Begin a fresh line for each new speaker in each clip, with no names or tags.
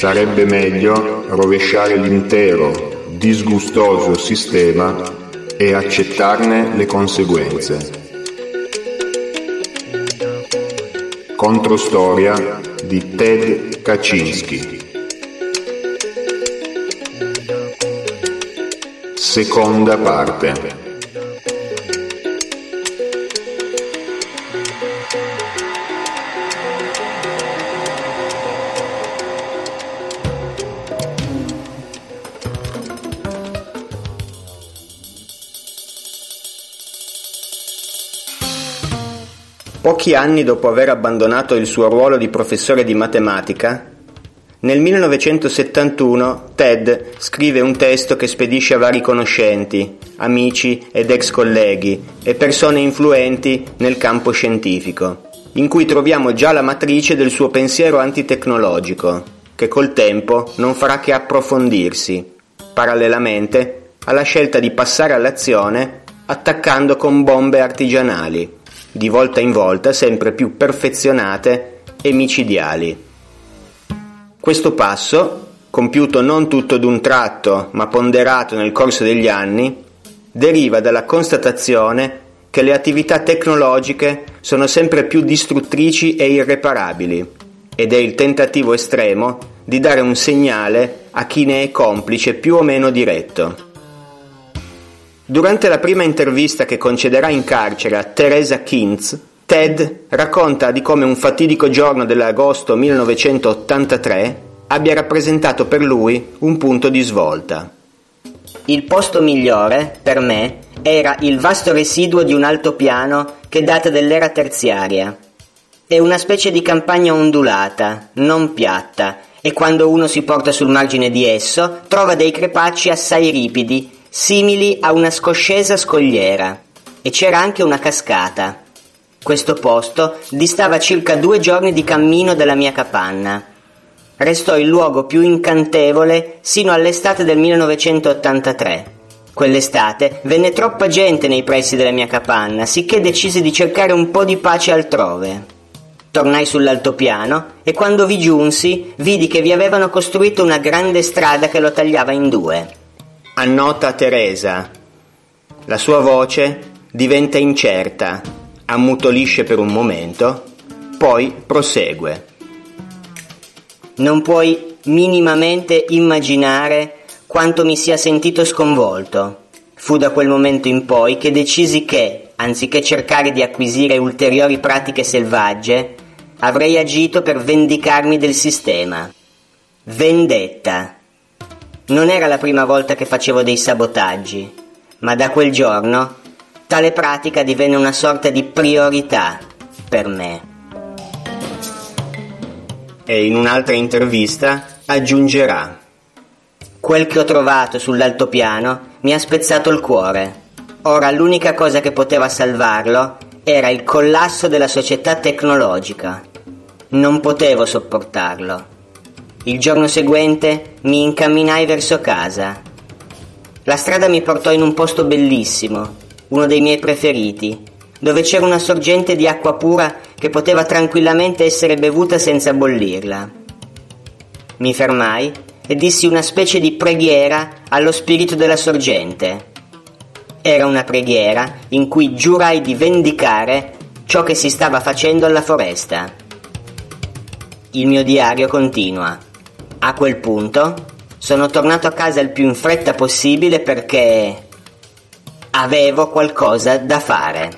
sarebbe meglio rovesciare l'intero disgustoso sistema e accettarne le conseguenze. Controstoria di Ted Kaczynski. Seconda parte.
Pochi anni dopo aver abbandonato il suo ruolo di professore di matematica, nel 1971 Ted scrive un testo che spedisce a vari conoscenti, amici ed ex colleghi e persone influenti nel campo scientifico, in cui troviamo già la matrice del suo pensiero antitecnologico, che col tempo non farà che approfondirsi, parallelamente alla scelta di passare all'azione attaccando con bombe artigianali, di volta in volta sempre più perfezionate e micidiali. Questo passo, compiuto non tutto d'un tratto ma ponderato nel corso degli anni, deriva dalla constatazione che le attività tecnologiche sono sempre più distruttrici e irreparabili, ed è il tentativo estremo di dare un segnale a chi ne è complice più o meno diretto. Durante la prima intervista che concederà in carcere a Teresa Kintz, Ted racconta di come un fatidico giorno dell'agosto 1983 abbia rappresentato per lui un punto di svolta.
Il posto migliore, per me, era il vasto residuo di un altopiano che data dell'era terziaria. È una specie di campagna ondulata, non piatta, e quando uno si porta sul margine di esso trova dei crepacci assai ripidi, simili a una scoscesa scogliera, e c'era anche una cascata. Questo posto distava circa 2 giorni di cammino dalla mia capanna. Restò il luogo più incantevole sino all'estate del 1983. Quell'estate venne troppa gente nei pressi della mia capanna, sicché decisi di cercare un po' di pace altrove. Tornai sull'altopiano e quando vi giunsi vidi che vi avevano costruito una grande strada che lo tagliava in 2.
Annota Teresa. La sua voce diventa incerta, ammutolisce per un momento, poi prosegue.
Non puoi minimamente immaginare quanto mi sia sentito sconvolto. Fu da quel momento in poi che decisi che, anziché cercare di acquisire ulteriori pratiche selvagge, avrei agito per vendicarmi del sistema. Vendetta. Non era la prima volta che facevo dei sabotaggi, ma da quel giorno tale pratica divenne una sorta di priorità per me.
E in un'altra intervista aggiungerà:
quel che ho trovato sull'altopiano mi ha spezzato il cuore. Ora l'unica cosa che poteva salvarlo era il collasso della società tecnologica. Non potevo sopportarlo. Il giorno seguente mi incamminai verso casa. La strada mi portò in un posto bellissimo, uno dei miei preferiti, dove c'era una sorgente di acqua pura che poteva tranquillamente essere bevuta senza bollirla. Mi fermai e dissi una specie di preghiera allo spirito della sorgente. Era una preghiera in cui giurai di vendicare ciò che si stava facendo alla foresta. Il mio diario continua. A quel punto sono tornato a casa il più in fretta possibile perché avevo qualcosa da fare.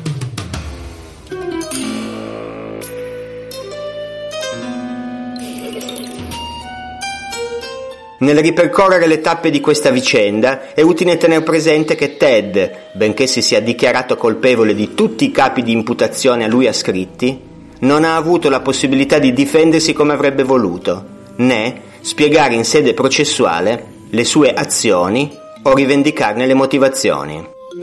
Nel ripercorrere le tappe di questa vicenda è utile tenere presente che Ted, benché si sia dichiarato colpevole di tutti i capi di imputazione a lui ascritti, non ha avuto la possibilità di difendersi come avrebbe voluto, né spiegare in sede processuale le sue azioni o rivendicarne le motivazioni.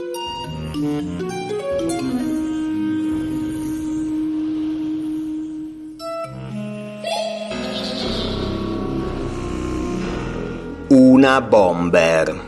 Una bomber.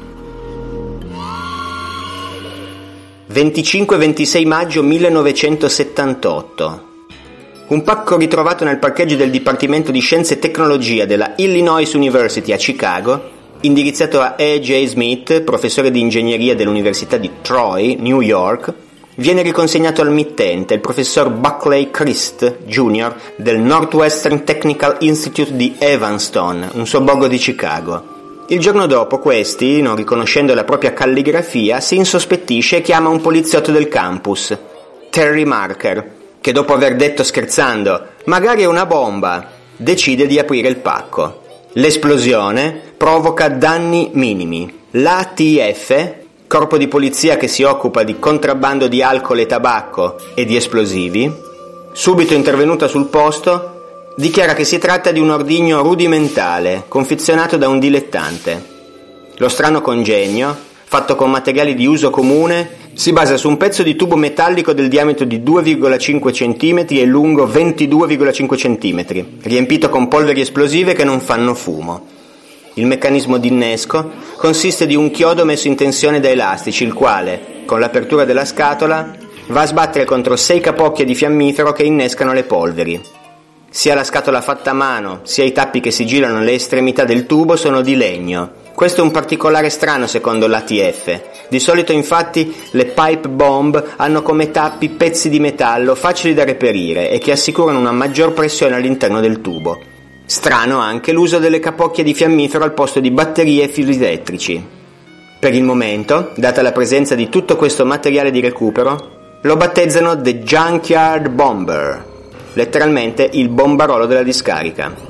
25-26 maggio 1978. Un pacco ritrovato nel parcheggio del Dipartimento di Scienze e Tecnologia della Illinois University a Chicago, indirizzato a E.J. Smith, professore di ingegneria dell'Università di Troy, New York, viene riconsegnato al mittente, il professor Buckley Christ Jr. del Northwestern Technical Institute di Evanston, un sobborgo di Chicago. Il giorno dopo questi, non riconoscendo la propria calligrafia, si insospettisce e chiama un poliziotto del campus, Terry Marker, che dopo aver detto scherzando «magari è una bomba», decide di aprire il pacco. L'esplosione provoca danni minimi. L'ATF, corpo di polizia che si occupa di contrabbando di alcol e tabacco e di esplosivi, subito intervenuta sul posto, dichiara che si tratta di un ordigno rudimentale, confezionato da un dilettante. Lo strano congegno, fatto con materiali di uso comune, si basa su un pezzo di tubo metallico del diametro di 2,5 cm e lungo 22,5 cm, riempito con polveri esplosive che non fanno fumo. Il meccanismo di innesco consiste di un chiodo messo in tensione da elastici, il quale, con l'apertura della scatola, va a sbattere contro 6 capocchie di fiammifero che innescano le polveri. Sia la scatola fatta a mano, sia i tappi che sigillano le estremità del tubo sono di legno. Questo è un particolare strano secondo l'ATF. Di solito infatti le pipe bomb hanno come tappi pezzi di metallo facili da reperire e che assicurano una maggior pressione all'interno del tubo. Strano anche l'uso delle capocchie di fiammifero al posto di batterie e fili elettrici. Per il momento, data la presenza di tutto questo materiale di recupero, lo battezzano The Junkyard Bomber, letteralmente il bombarolo della discarica.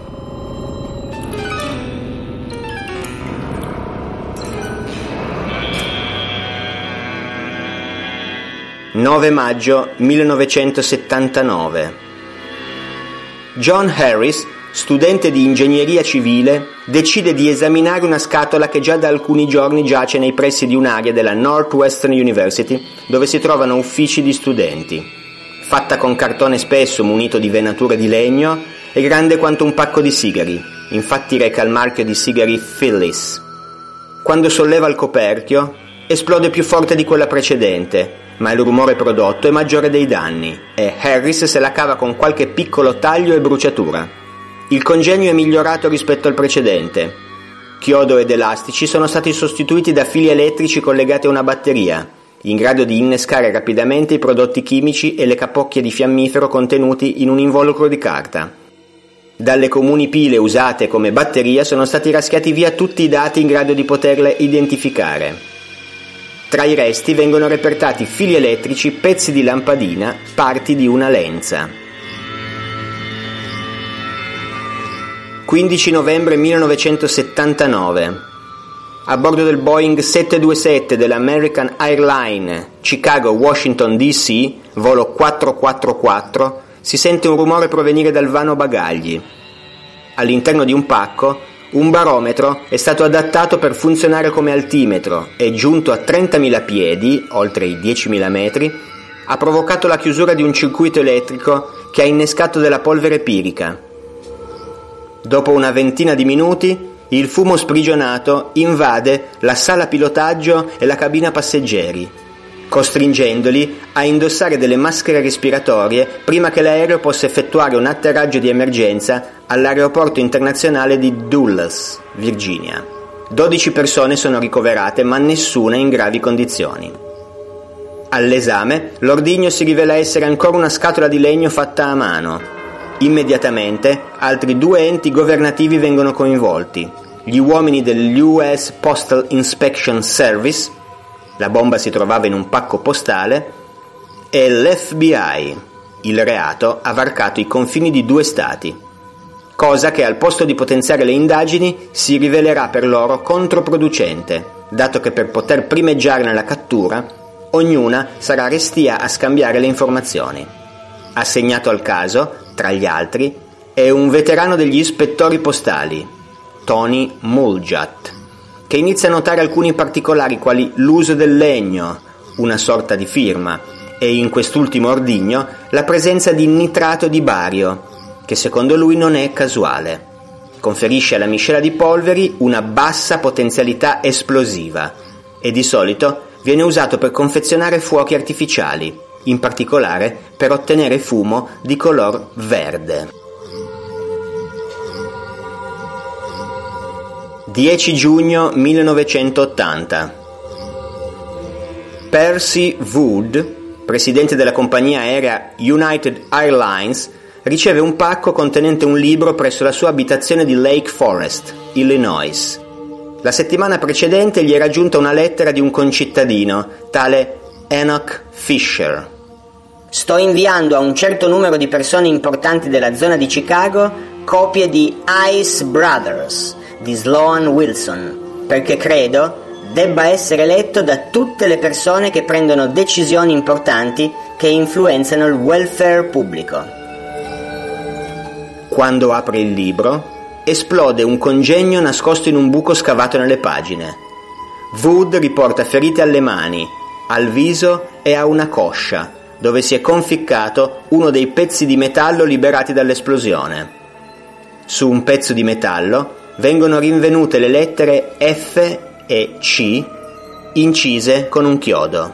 9 maggio 1979. John Harris, studente di ingegneria civile, decide di esaminare una scatola che già da alcuni giorni giace nei pressi di un'area della Northwestern University dove si trovano uffici di studenti. Fatta con cartone spesso munito di venature di legno, è grande quanto un pacco di sigari, infatti reca il marchio di sigari Phyllis. Quando solleva il coperchio, esplode più forte di quella precedente, ma il rumore prodotto è maggiore dei danni e Harris se la cava con qualche piccolo taglio e bruciatura. Il congegno è migliorato rispetto al precedente. Chiodo ed elastici sono stati sostituiti da fili elettrici collegati a una batteria, in grado di innescare rapidamente i prodotti chimici e le capocchie di fiammifero contenuti in un involucro di carta. Dalle comuni pile usate come batteria sono stati raschiati via tutti i dati in grado di poterle identificare. Tra i resti vengono repertati fili elettrici, pezzi di lampadina, parti di una lenza. 15 novembre 1979. A bordo del Boeing 727 dell'American Airlines Chicago-Washington D.C., volo 444, si sente un rumore provenire dal vano bagagli. All'interno di un pacco, un barometro è stato adattato per funzionare come altimetro e, giunto a 30.000 piedi, oltre i 10.000 metri, ha provocato la chiusura di un circuito elettrico che ha innescato della polvere pirica. Dopo una ventina di minuti, il fumo sprigionato invade la sala pilotaggio e la cabina passeggeri, costringendoli a indossare delle maschere respiratorie prima che l'aereo possa effettuare un atterraggio di emergenza all'aeroporto internazionale di Dulles, Virginia. 12 persone sono ricoverate, ma nessuna in gravi condizioni. All'esame, l'ordigno si rivela essere ancora una scatola di legno fatta a mano. Immediatamente, altri 2 enti governativi vengono coinvolti: gli uomini dell'US Postal Inspection Service, la bomba si trovava in un pacco postale, e l'FBI. Il reato ha varcato i confini di 2 stati, cosa che al posto di potenziare le indagini si rivelerà per loro controproducente, dato che per poter primeggiare nella cattura, ognuna sarà restia a scambiare le informazioni. Assegnato al caso, tra gli altri, è un veterano degli ispettori postali, Tony Muljatt, che inizia a notare alcuni particolari quali l'uso del legno, una sorta di firma, e in quest'ultimo ordigno la presenza di nitrato di bario, che secondo lui non è casuale. Conferisce alla miscela di polveri una bassa potenzialità esplosiva e di solito viene usato per confezionare fuochi artificiali, in particolare per ottenere fumo di color verde. 10 giugno 1980. Percy Wood, presidente della compagnia aerea United Airlines, riceve un pacco contenente un libro presso la sua abitazione di Lake Forest, Illinois. La settimana precedente gli era giunta una lettera di un concittadino, tale Enoch Fisher.
Sto inviando a un certo numero di persone importanti della zona di Chicago copie di Ice Brothers di Sloan Wilson, perché credo debba essere letto da tutte le persone che prendono decisioni importanti che influenzano il welfare pubblico.
Quando apre il libro, esplode un congegno nascosto in un buco scavato nelle pagine. Wood riporta ferite alle mani, al viso e a una coscia, dove si è conficcato uno dei pezzi di metallo liberati dall'esplosione. Su un pezzo di metallo vengono rinvenute le lettere F e C incise con un chiodo.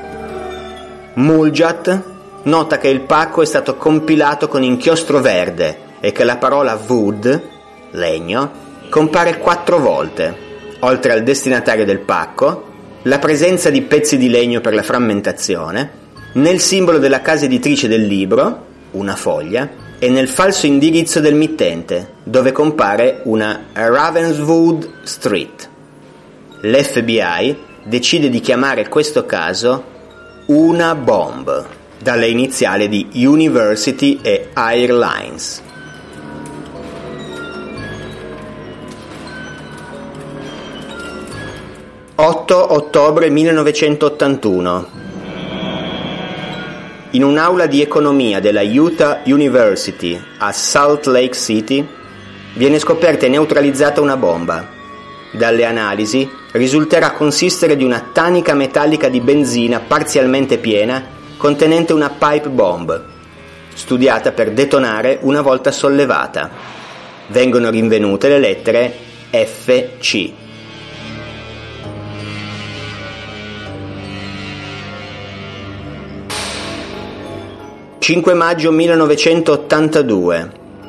Mulljat nota che il pacco è stato compilato con inchiostro verde e che la parola wood, legno, compare 4 volte. Oltre al destinatario del pacco, la presenza di pezzi di legno per la frammentazione, nel simbolo della casa editrice del libro, una foglia, e nel falso indirizzo del mittente, dove compare una Ravenswood Street. L'FBI decide di chiamare questo caso una bomb, dalle iniziali di University e Airlines. «8 ottobre 1981. In un'aula di economia della Utah University a Salt Lake City viene scoperta e neutralizzata una bomba. Dalle analisi risulterà consistere di una tanica metallica di benzina parzialmente piena contenente una pipe bomb, studiata per detonare una volta sollevata. Vengono rinvenute le lettere FC. 5 maggio 1982.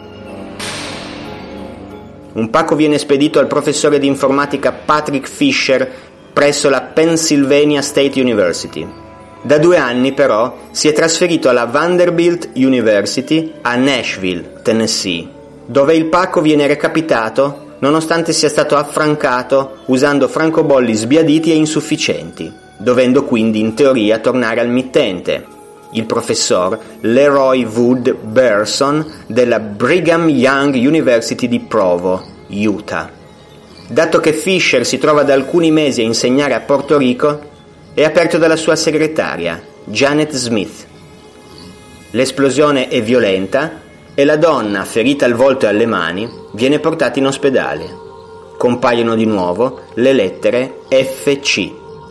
Un pacco viene spedito al professore di informatica Patrick Fisher presso la Pennsylvania State University. Da 2 anni, però, si è trasferito alla Vanderbilt University a Nashville, Tennessee, dove il pacco viene recapitato nonostante sia stato affrancato usando francobolli sbiaditi e insufficienti, dovendo quindi in teoria tornare al mittente, il professor Leroy Wood Berson della Brigham Young University di Provo, Utah. Dato che Fisher si trova da alcuni mesi a insegnare a Porto Rico, è aperto dalla sua segretaria, Janet Smith. L'esplosione è violenta e la donna, ferita al volto e alle mani, viene portata in ospedale. Compaiono di nuovo le lettere FC.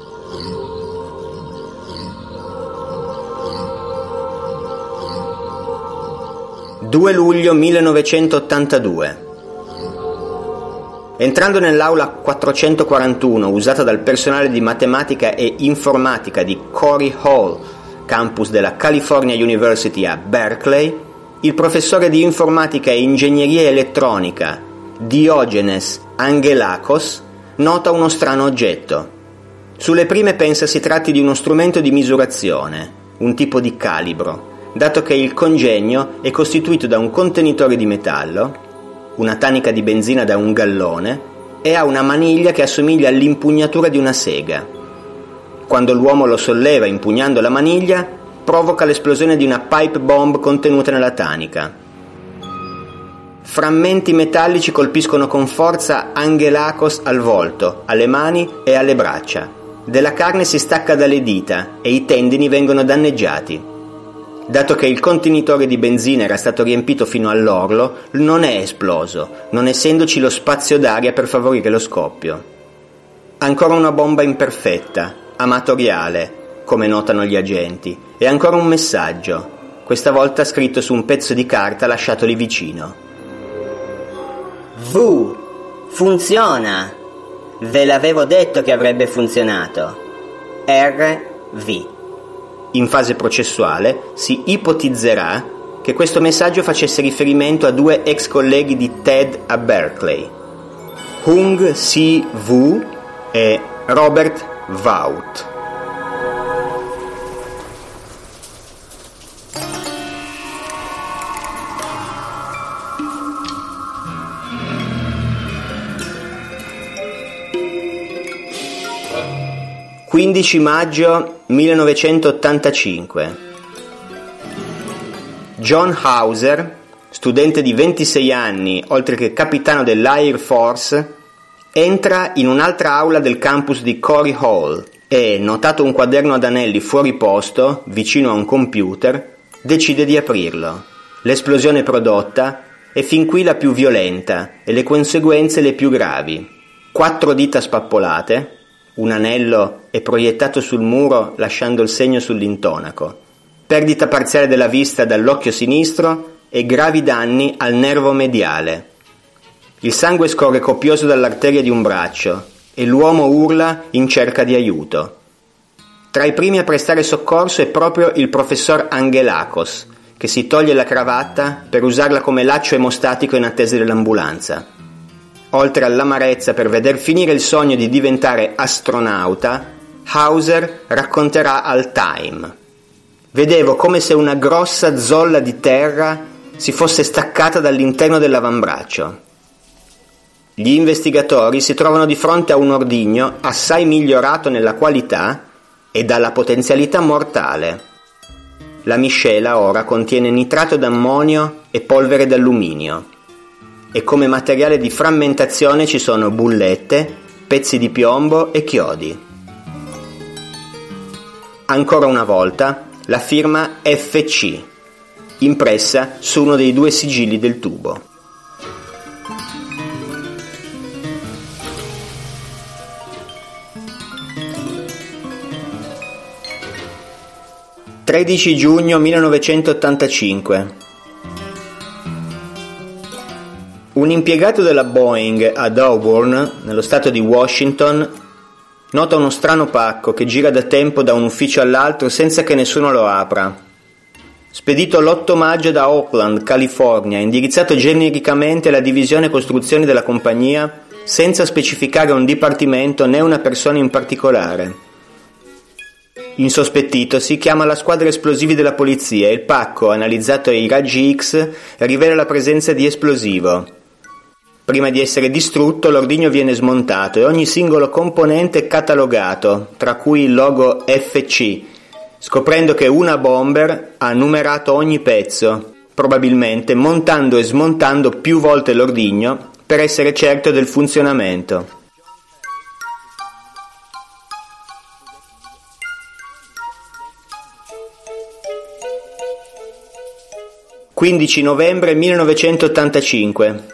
«2 luglio 1982. Entrando nell'aula 441 usata dal personale di matematica e informatica di Corey Hall, campus della California University a Berkeley, il professore di informatica e ingegneria elettronica Diogenes Angelakos nota uno strano oggetto. Sulle prime pensa si tratti di uno strumento di misurazione, un tipo di calibro, dato che il congegno è costituito da un contenitore di metallo, una tanica di benzina da 1 gallone e ha una maniglia che assomiglia all'impugnatura di una sega. Quando l'uomo lo solleva impugnando la maniglia, provoca l'esplosione di una pipe bomb contenuta nella tanica. Frammenti metallici colpiscono con forza Angelakos al volto, alle mani e alle braccia. Della carne si stacca dalle dita e i tendini vengono danneggiati. Dato che il contenitore di benzina era stato riempito fino all'orlo, non è esploso, non essendoci lo spazio d'aria per favorire lo scoppio. Ancora una bomba imperfetta, amatoriale, come notano gli agenti, e ancora un messaggio, questa volta scritto su un pezzo di carta lasciato lì vicino.
V. Funziona! Ve l'avevo detto che avrebbe funzionato. RV.
in fase processuale, si ipotizzerà che questo messaggio facesse riferimento a due ex colleghi di Ted a Berkeley, Hung Si Woo e Robert Vaught. «15 maggio 1985. John Hauser, studente di 26 anni, oltre che capitano dell'Air Force, entra in un'altra aula del campus di Corey Hall e, notato un quaderno ad anelli fuori posto, vicino a un computer, decide di aprirlo. L'esplosione prodotta è fin qui la più violenta e le conseguenze le più gravi. 4 dita spappolate, un anello è proiettato sul muro lasciando il segno sull'intonaco, perdita parziale della vista dall'occhio sinistro e gravi danni al nervo mediale. Il sangue scorre copioso dall'arteria di un braccio e l'uomo urla in cerca di aiuto. Tra i primi a prestare soccorso è proprio il professor Angelakos, che si toglie la cravatta per usarla come laccio emostatico in attesa dell'ambulanza. Oltre all'amarezza per veder finire il sogno di diventare astronauta, Hauser racconterà al Time: «Vedevo come se una grossa zolla di terra si fosse staccata dall'interno dell'avambraccio. Gli investigatori si trovano di fronte a un ordigno assai migliorato nella qualità e dalla potenzialità mortale. La miscela ora contiene nitrato d'ammonio e polvere d'alluminio. E come materiale di frammentazione ci sono bullette, pezzi di piombo e chiodi. Ancora una volta la firma FC, impressa su uno dei 2 sigilli del tubo. «13 giugno 1985. Un impiegato della Boeing ad Auburn, nello stato di Washington, nota uno strano pacco che gira da tempo da un ufficio all'altro senza che nessuno lo apra. Spedito l'8 maggio da Oakland, California, indirizzato genericamente alla divisione costruzioni della compagnia, senza specificare un dipartimento né una persona in particolare. Insospettitosi, chiama la squadra esplosivi della polizia e il pacco, analizzato ai raggi X, rivela la presenza di esplosivo. Prima di essere distrutto, l'ordigno viene smontato e ogni singolo componente catalogato, tra cui il logo FC, scoprendo che una bomber ha numerato ogni pezzo, probabilmente montando e smontando più volte l'ordigno per essere certo del funzionamento. «15 novembre 1985.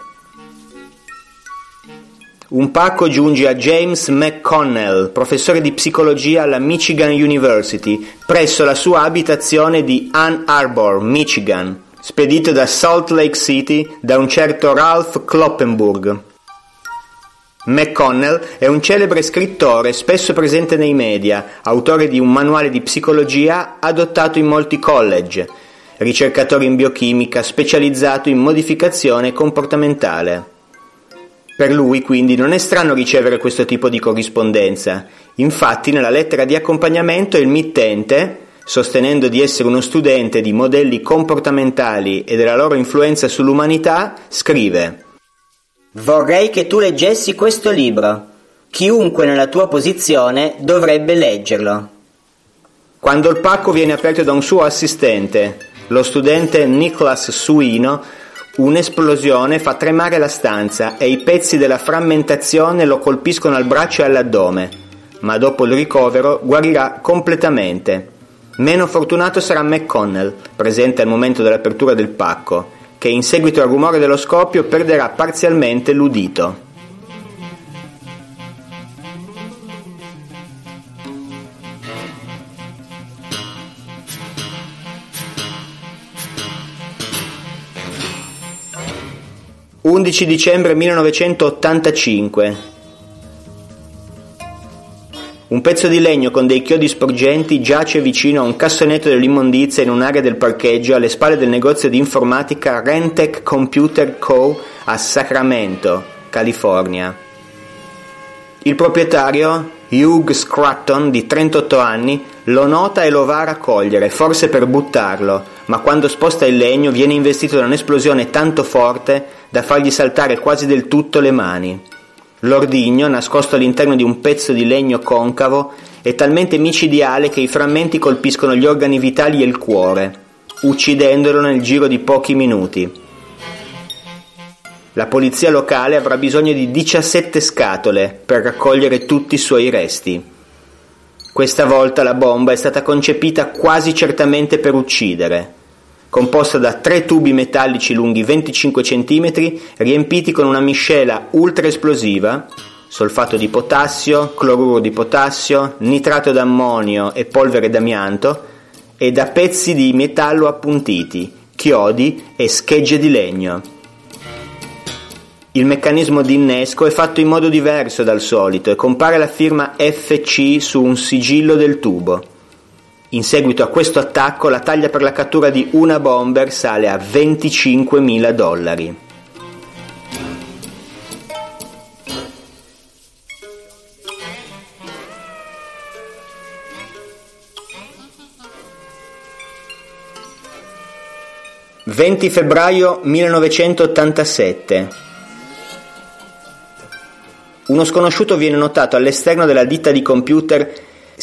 Un pacco giunge a James McConnell, professore di psicologia alla Michigan University, presso la sua abitazione di Ann Arbor, Michigan, spedito da Salt Lake City da un certo Ralph Kloppenburg. McConnell è un celebre scrittore spesso presente nei media, autore di un manuale di psicologia adottato in molti college, ricercatore in biochimica specializzato in modificazione comportamentale. Per lui, quindi, non è strano ricevere questo tipo di corrispondenza. Infatti, nella lettera di accompagnamento il mittente, sostenendo di essere uno studente di modelli comportamentali e della loro influenza sull'umanità, scrive:
«Vorrei che tu leggessi questo libro. Chiunque nella tua posizione dovrebbe leggerlo».
Quando il pacco viene aperto da un suo assistente, lo studente Nicholas Suino, un'esplosione fa tremare la stanza e i pezzi della frammentazione lo colpiscono al braccio e all'addome, ma dopo il ricovero guarirà completamente. Meno fortunato sarà McConnell, presente al momento dell'apertura del pacco, che in seguito al rumore dello scoppio perderà parzialmente l'udito. «11 dicembre 1985. Un pezzo di legno con dei chiodi sporgenti giace vicino a un cassonetto dell'immondizia in un'area del parcheggio alle spalle del negozio di informatica Rentec Computer Co. a Sacramento, California. Il proprietario, Hugh Scranton, di 38 anni, lo nota e lo va a raccogliere, forse per buttarlo, ma quando sposta il legno viene investito da un'esplosione tanto forte da fargli saltare quasi del tutto le mani. L'ordigno, nascosto all'interno di un pezzo di legno concavo, è talmente micidiale che i frammenti colpiscono gli organi vitali e il cuore, uccidendolo nel giro di pochi minuti. La polizia locale avrà bisogno di 17 scatole per raccogliere tutti i suoi resti. Questa volta la bomba è stata concepita quasi certamente per uccidere. Composta da 3 tubi metallici lunghi 25 cm riempiti con una miscela ultra esplosiva, solfato di potassio, cloruro di potassio, nitrato d'ammonio e polvere d'amianto, e da pezzi di metallo appuntiti, chiodi e schegge di legno. Il meccanismo di innesco è fatto in modo diverso dal solito e compare la firma FC su un sigillo del tubo. In seguito a questo attacco la taglia per la cattura di una bomber sale a $25.000. «20 febbraio 1987. Uno sconosciuto viene notato all'esterno della ditta di computer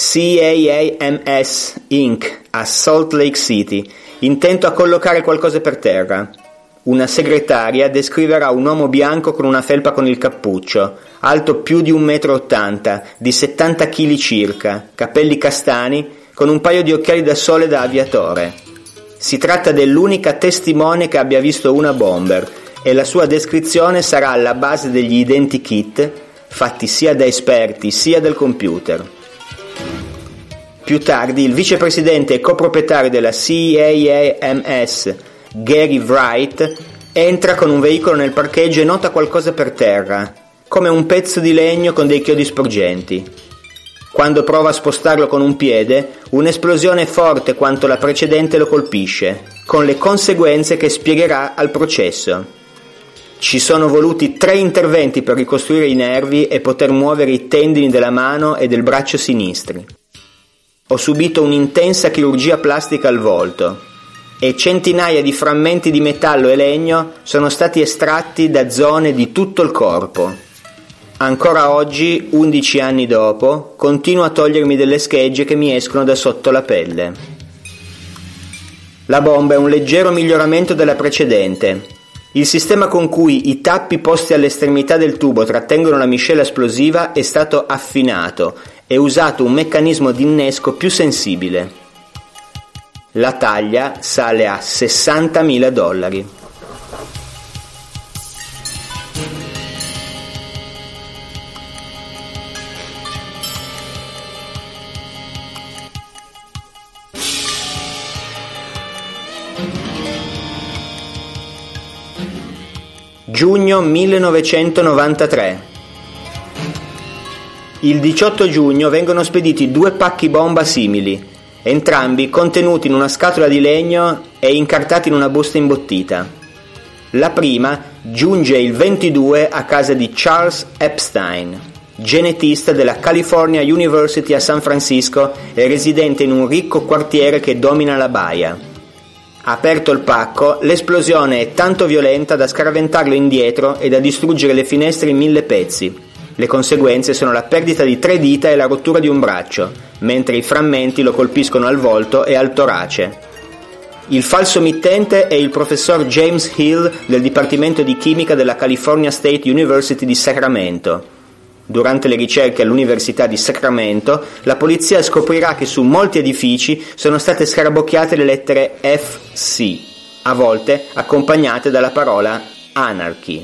CAAMS Inc. a Salt Lake City, intento a collocare qualcosa per terra. Una segretaria descriverà un uomo bianco con una felpa con il cappuccio, alto più di 1,80 m, di 70 kg circa, capelli castani, con un paio di occhiali da sole da aviatore. Si tratta dell'unica testimone che abbia visto una bomber e la sua descrizione sarà alla base degli identikit fatti sia da esperti sia dal computer. Più tardi il vicepresidente e coproprietario della CAAMS, Gary Wright, entra con un veicolo nel parcheggio e nota qualcosa per terra, come un pezzo di legno con dei chiodi sporgenti. Quando prova a spostarlo con un piede, un'esplosione forte quanto la precedente lo colpisce, con le conseguenze che spiegherà al processo. Ci sono voluti 3 interventi per ricostruire i nervi e poter muovere i tendini della mano e del braccio sinistri. Ho subito un'intensa chirurgia plastica al volto e centinaia di frammenti di metallo e legno sono stati estratti da zone di tutto il corpo. Ancora oggi, 11 anni dopo, continuo a togliermi delle schegge che mi escono da sotto la pelle. La bomba è un leggero miglioramento della precedente. Il sistema con cui i tappi posti all'estremità del tubo trattengono la miscela esplosiva è stato affinato e usato un meccanismo di innesco più sensibile. La taglia sale a $60.000. Giugno 1993. Il 18 giugno vengono spediti 2 pacchi bomba simili, entrambi contenuti in una scatola di legno e incartati in una busta imbottita. La prima giunge il 22 a casa di Charles Epstein, genetista della California University a San Francisco e residente in un ricco quartiere che domina la baia. Aperto il pacco, l'esplosione è tanto violenta da scaraventarlo indietro e da distruggere le finestre in 1000 pezzi. Le conseguenze sono la perdita di 3 dita e la rottura di un braccio, mentre i frammenti lo colpiscono al volto e al torace. Il falso mittente è il professor James Hill del Dipartimento di Chimica della California State University di Sacramento. Durante le ricerche all'Università di Sacramento, la polizia scoprirà che su molti edifici sono state scarabocchiate le lettere FC, a volte accompagnate dalla parola Anarchy.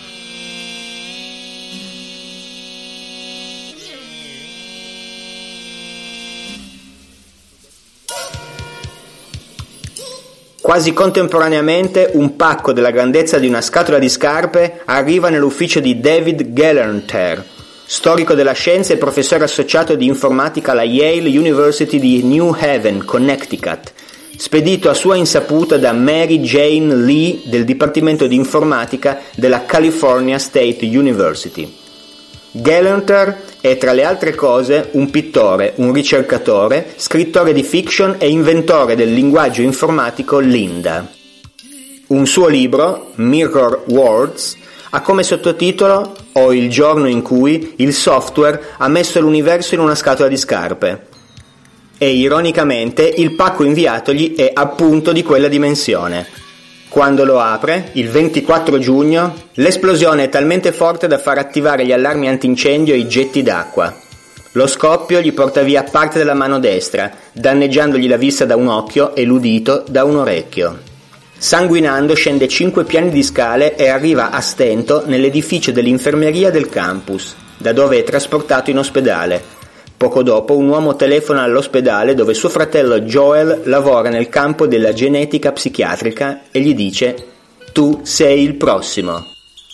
Quasi contemporaneamente un pacco della grandezza di una scatola di scarpe arriva nell'ufficio di David Gelernter, storico della scienza e professore associato di informatica alla Yale University di New Haven, Connecticut, spedito a sua insaputa da Mary Jane Lee del Dipartimento di Informatica della California State University. Galanter è, tra le altre cose, un pittore, un ricercatore, scrittore di fiction e inventore del linguaggio informatico Linda. Un suo libro, Mirror Worlds, ha come sottotitolo «O il giorno in cui il software ha messo l'universo in una scatola di scarpe». E ironicamente il pacco inviatogli è appunto di quella dimensione. Quando lo apre, il 24 giugno, l'esplosione è talmente forte da far attivare gli allarmi antincendio e i getti d'acqua. Lo scoppio gli porta via parte della mano destra, danneggiandogli la vista da un occhio e l'udito da un orecchio. Sanguinando scende 5 piani di scale e arriva a stento nell'edificio dell'infermeria del campus, da dove è trasportato in ospedale. Poco dopo un uomo telefona all'ospedale dove suo fratello Joel lavora nel campo della genetica psichiatrica e gli dice: «Tu sei il prossimo».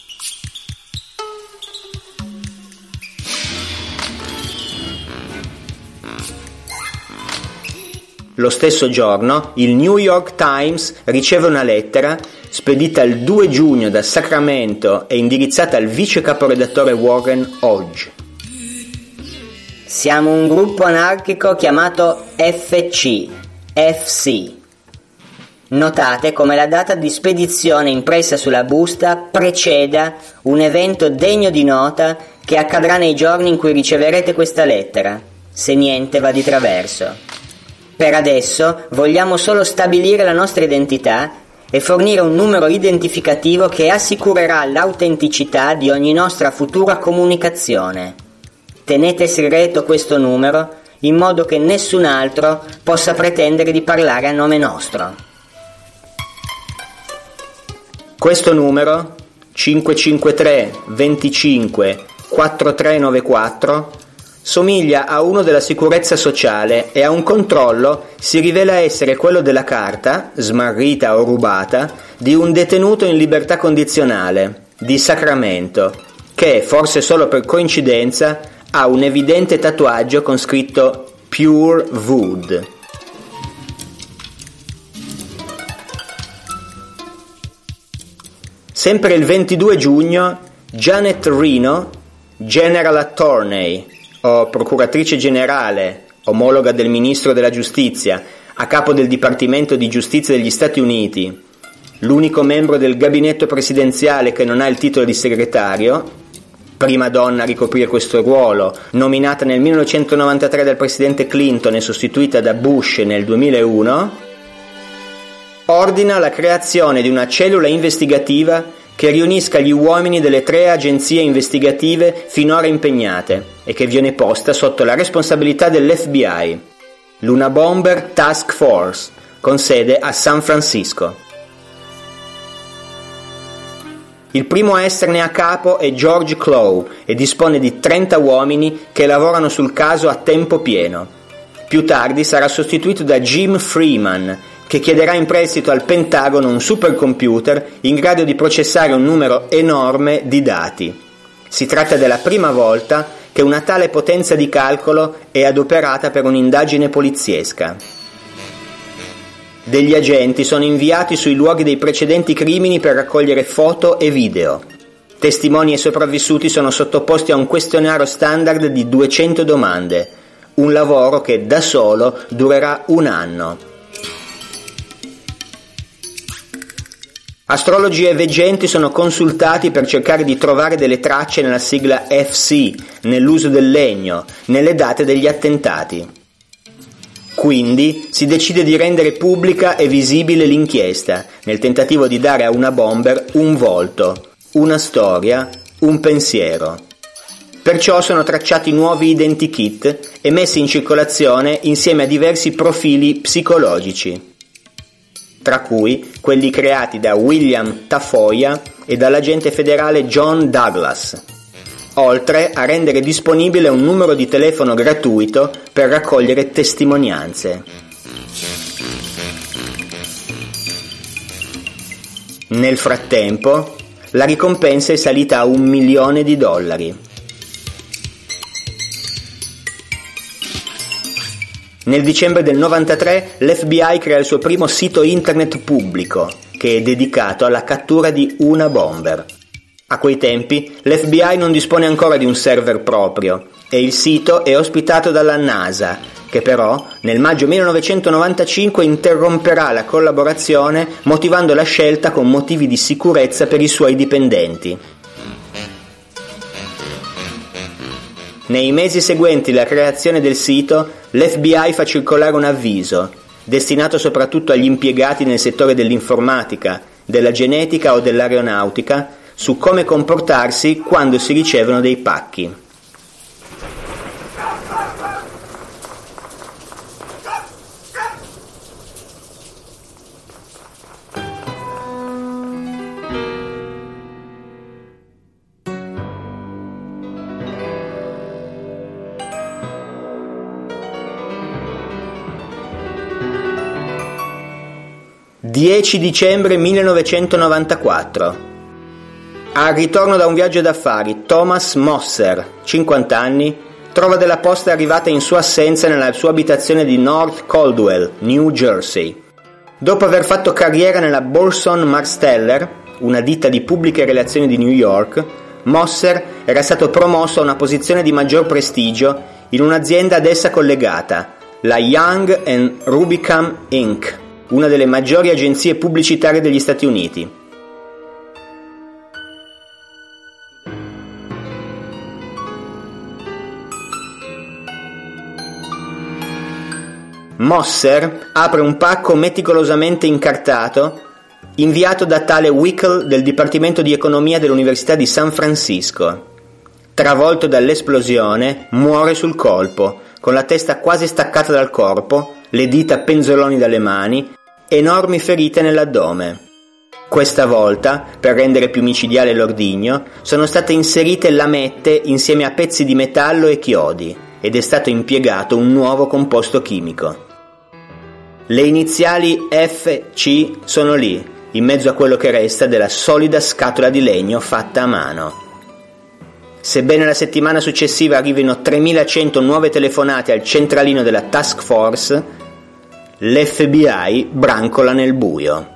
Lo stesso giorno, il New York Times riceve una lettera spedita il 2 giugno da Sacramento e indirizzata al vice caporedattore Warren Hodge.
Siamo un gruppo anarchico chiamato FC. Notate come la data di spedizione impressa sulla busta preceda un evento degno di nota che accadrà nei giorni in cui riceverete questa lettera, se niente va di traverso. Per adesso vogliamo solo stabilire la nostra identità e fornire un numero identificativo che assicurerà l'autenticità di ogni nostra futura comunicazione. Tenete segreto questo numero in modo che nessun altro possa pretendere di parlare a nome nostro.
Questo numero, 553 25 4394, somiglia a uno della sicurezza sociale e a un controllo si rivela essere quello della carta, smarrita o rubata, di un detenuto in libertà condizionale, di Sacramento, che, forse solo per coincidenza, ha un evidente tatuaggio con scritto Pure Wood. Sempre il 22 giugno, Janet Reno, General Attorney, o procuratrice generale, omologa del ministro della giustizia, a capo del Dipartimento di Giustizia degli Stati Uniti, l'unico membro del gabinetto presidenziale che non ha il titolo di segretario, prima donna a ricoprire questo ruolo, nominata nel 1993 dal presidente Clinton e sostituita da Bush nel 2001, ordina la creazione di una cellula investigativa che riunisca gli uomini delle 3 agenzie investigative finora impegnate e che viene posta sotto la responsabilità dell'FBI, l'Una Bomber Task Force, con sede a San Francisco. Il primo a esserne a capo è George Clow e dispone di 30 uomini che lavorano sul caso a tempo pieno. Più tardi sarà sostituito da Jim Freeman, che chiederà in prestito al Pentagono un supercomputer in grado di processare un numero enorme di dati. Si tratta della prima volta che una tale potenza di calcolo è adoperata per un'indagine poliziesca. Degli agenti sono inviati sui luoghi dei precedenti crimini per raccogliere foto e video. Testimoni e sopravvissuti sono sottoposti a un questionario standard di 200 domande, un lavoro che da solo durerà un anno. Astrologi e veggenti sono consultati per cercare di trovare delle tracce nella sigla FC, nell'uso del legno, nelle date degli attentati. Quindi si decide di rendere pubblica e visibile l'inchiesta, nel tentativo di dare a Una Bomber un volto, una storia, un pensiero. Perciò sono tracciati nuovi identikit e messi in circolazione insieme a diversi profili psicologici, tra cui quelli creati da William Tafoya e dall'agente federale John Douglas, oltre a rendere disponibile un numero di telefono gratuito per raccogliere testimonianze. Nel frattempo, la ricompensa è salita a $1 milione. Nel dicembre del 93 l'FBI crea il suo primo sito internet pubblico, che è dedicato alla cattura di una bomber. A quei tempi l'FBI non dispone ancora di un server proprio e il sito è ospitato dalla NASA, che però nel maggio 1995 interromperà la collaborazione motivando la scelta con motivi di sicurezza per i suoi dipendenti. Nei mesi seguenti la creazione del sito, l'FBI fa circolare un avviso, destinato soprattutto agli impiegati nel settore dell'informatica, della genetica o dell'aeronautica, su come comportarsi quando si ricevono dei pacchi. «10 dicembre 1994. Al ritorno da un viaggio d'affari, Thomas Mosser, 50 anni, trova della posta arrivata in sua assenza nella sua abitazione di North Caldwell, New Jersey. Dopo aver fatto carriera nella Burson Marsteller, una ditta di pubbliche relazioni di New York, Mosser era stato promosso a una posizione di maggior prestigio in un'azienda ad essa collegata, la Young & Rubicam Inc., una delle maggiori agenzie pubblicitarie degli Stati Uniti. Mosser apre un pacco meticolosamente incartato inviato da tale Wickel del Dipartimento di Economia dell'Università di San Francisco. Travolto dall'esplosione, muore sul colpo, con la testa quasi staccata dal corpo, le dita penzoloni dalle mani, enormi ferite nell'addome. Questa volta, per rendere più micidiale l'ordigno, sono state inserite lamette insieme a pezzi di metallo e chiodi, ed è stato impiegato un nuovo composto chimico. Le iniziali FC sono lì, in mezzo a quello che resta della solida scatola di legno fatta a mano. Sebbene la settimana successiva arrivino 3100 nuove telefonate al centralino della Task Force, l'FBI brancola nel buio.